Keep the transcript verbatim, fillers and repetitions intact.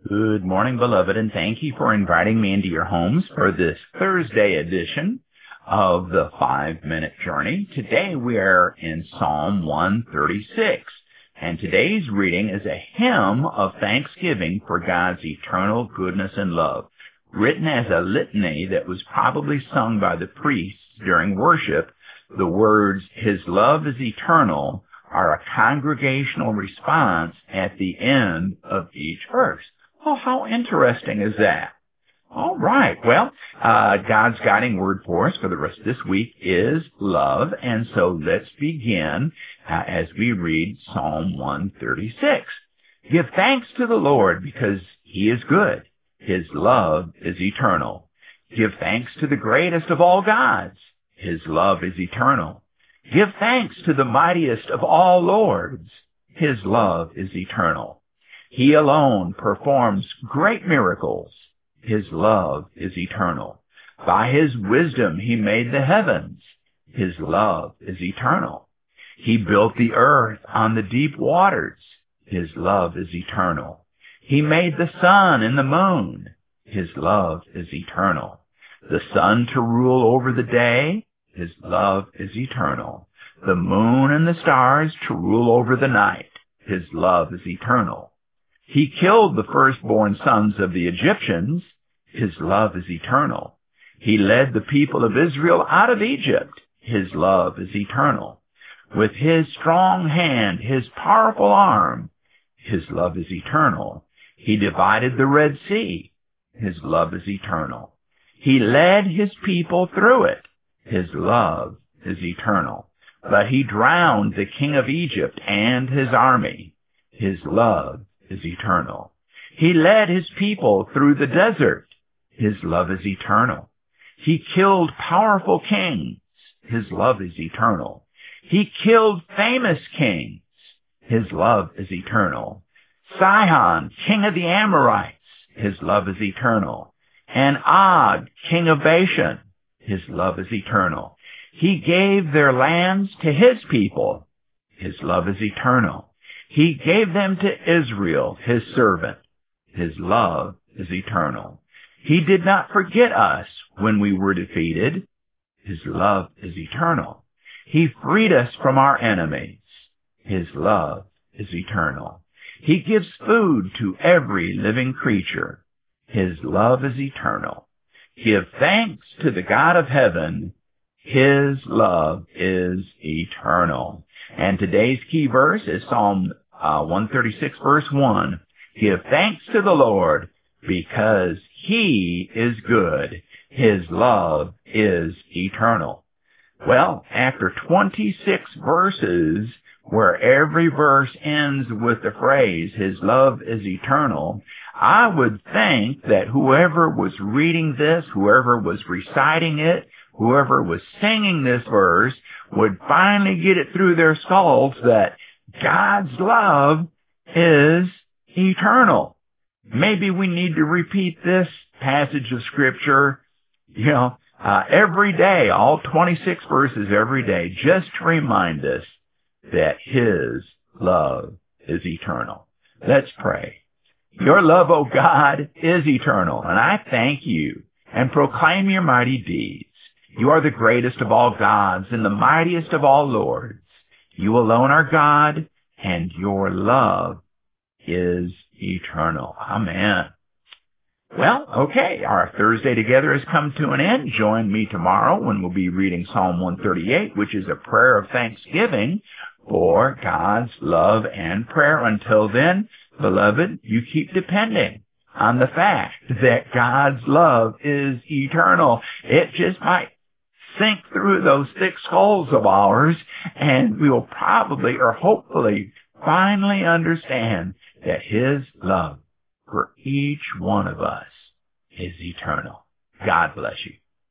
Good morning, beloved, and thank you for inviting me into your homes for this Thursday edition of the Five-Minute Journey. Today we are in Psalm one thirty-six, and today's reading is a hymn of thanksgiving for God's eternal goodness and love, written as a litany that was probably sung by the priests during worship. The words, "His love is eternal," are a congregational response at the end of each verse. Oh, how interesting is that? All right. Well, uh, God's guiding word for us for the rest of this week is love. And so let's begin uh, as we read Psalm one thirty-six. Give thanks to the Lord because he is good. His love is eternal. Give thanks to the greatest of all gods. His love is eternal. Give thanks to the mightiest of all lords. His love is eternal. He alone performs great miracles. His love is eternal. By his wisdom he made the heavens. His love is eternal. He built the earth on the deep waters. His love is eternal. He made the sun and the moon. His love is eternal. The sun to rule over the day. His love is eternal. The moon and the stars to rule over the night. His love is eternal. He killed the firstborn sons of the Egyptians. His love is eternal. He led the people of Israel out of Egypt. His love is eternal. With his strong hand, his powerful arm, his love is eternal. He divided the Red Sea. His love is eternal. He led his people through it. His love is eternal. But he drowned the king of Egypt and his army. His love is eternal. He led his people through the desert. His love is eternal. He killed powerful kings. His love is eternal. He killed famous kings. His love is eternal. Sihon, king of the Amorites. His love is eternal. And Og, king of Bashan. His love is eternal. He gave their lands to his people. His love is eternal. He gave them to Israel, his servant. His love is eternal. He did not forget us when we were defeated. His love is eternal. He freed us from our enemies. His love is eternal. He gives food to every living creature. His love is eternal. Give thanks to the God of heaven. His love is eternal. And today's key verse is Psalm uh, one thirty-six, verse one. Give thanks to the Lord because he is good. His love is eternal. Well, after twenty-six verses where every verse ends with the phrase, his love is eternal, I would think that whoever was reading this, whoever was reciting it, whoever was singing this verse would finally get it through their skulls that God's love is eternal. Maybe we need to repeat this passage of Scripture, you know, uh, every day, all twenty-six verses every day, just to remind us that his love is eternal. Let's pray. Your love, O God, is eternal, and I thank you and proclaim your mighty deeds. You are the greatest of all gods and the mightiest of all lords. You alone are God, and your love is eternal. Amen. Well, okay, our Thursday together has come to an end. Join me tomorrow when we'll be reading Psalm one thirty-eight, which is a prayer of thanksgiving for God's love and prayer. Until then, beloved, you keep depending on the fact that God's love is eternal. It just might sink through those thick skulls of ours, and we will probably or hopefully finally understand that his love for each one of us is eternal. God bless you.